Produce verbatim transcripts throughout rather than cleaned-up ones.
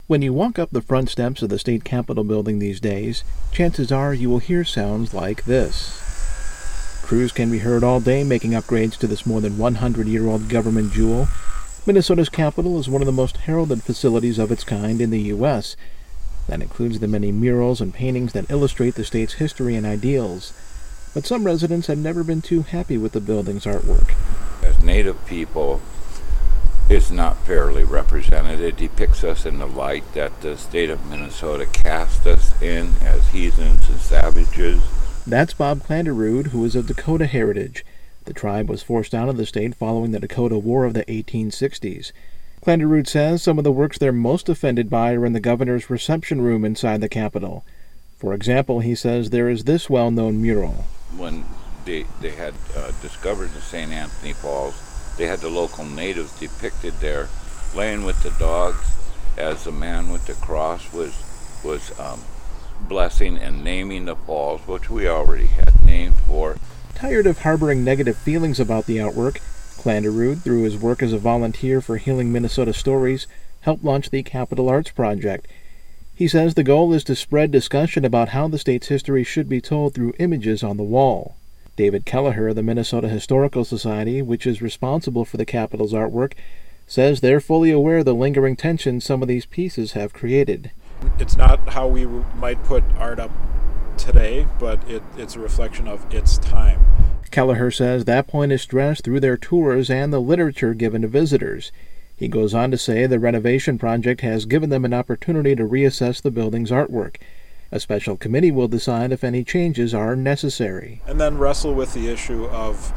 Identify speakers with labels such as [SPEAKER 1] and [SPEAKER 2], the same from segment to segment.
[SPEAKER 1] When you walk up the front steps of the state capitol building these days, chances are you will hear sounds like this. Crews can be heard all day making upgrades to this more than one hundred year old government jewel. Minnesota's Capitol is one of the most heralded facilities of its kind in the U S That includes the many murals and paintings that illustrate the state's history and ideals. But some residents have never been too happy with the building's artwork.
[SPEAKER 2] As Native people, it's not fairly represented. It depicts us in the light that the state of Minnesota cast us in as heathens and savages.
[SPEAKER 1] That's Bob Clanderud, who is of Dakota heritage. The tribe was forced out of the state following the Dakota War of the eighteen sixties. Clanderud says some of the works they're most offended by are in the governor's reception room inside the Capitol. For example, he says there is this well-known mural.
[SPEAKER 2] When they, they had uh, discovered the Saint Anthony Falls, they had the local natives depicted there, laying with the dogs as the man with the cross was was um, blessing and naming the falls, which we already had named for.
[SPEAKER 1] Tired of harboring negative feelings about the artwork, Clanderud, through his work as a volunteer for Healing Minnesota Stories, helped launch the Capitol Arts Project. He says the goal is to spread discussion about how the state's history should be told through images on the wall. David Kelleher of the Minnesota Historical Society, which is responsible for the Capitol's artwork, says they're fully aware of the lingering tension some of these pieces have created.
[SPEAKER 3] It's not how we might put art up today, but it, it's a reflection of its time.
[SPEAKER 1] Kelleher says that point is stressed through their tours and the literature given to visitors. He goes on to say the renovation project has given them an opportunity to reassess the building's artwork. A special committee will decide if any changes are necessary.
[SPEAKER 3] And then wrestle with the issue of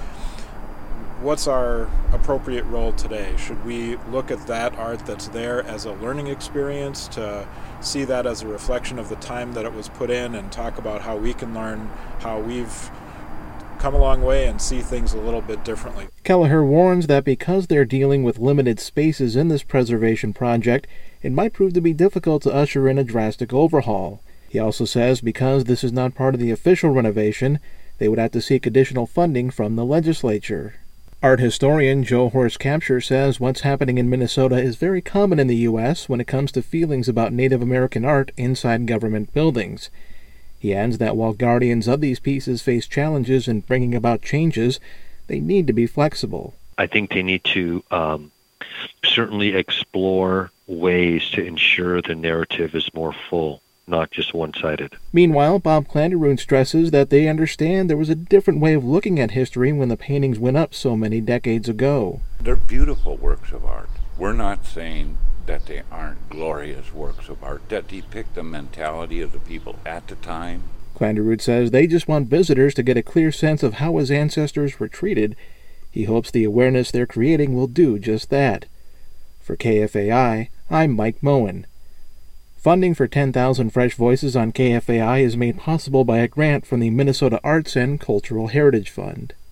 [SPEAKER 3] what's our appropriate role today? Should we look at that art that's there as a learning experience, to see that as a reflection of the time that it was put in, and talk about how we can learn, how we've come a long way and see things a little bit differently?
[SPEAKER 1] Kelleher warns that because they're dealing with limited spaces in this preservation project, it might prove to be difficult to usher in a drastic overhaul. He also says because this is not part of the official renovation, they would have to seek additional funding from the legislature. Art historian Joe Horst Capture says what's happening in Minnesota is very common in the U S when it comes to feelings about Native American art inside government buildings. He adds that while guardians of these pieces face challenges in bringing about changes, they need to be flexible.
[SPEAKER 4] I think they need to um, certainly explore ways to ensure the narrative is more full, not just one-sided.
[SPEAKER 1] Meanwhile, Bob Clanderud stresses that they understand there was a different way of looking at history when the paintings went up so many decades ago.
[SPEAKER 2] They're beautiful works of art. We're not saying that they aren't glorious works of art that depict the mentality of the people at the time.
[SPEAKER 1] Clanderud says they just want visitors to get a clear sense of how his ancestors were treated. He hopes the awareness they're creating will do just that. For K F A I, I'm Mike Moen. Funding for ten thousand Fresh Voices on K F A I is made possible by a grant from the Minnesota Arts and Cultural Heritage Fund.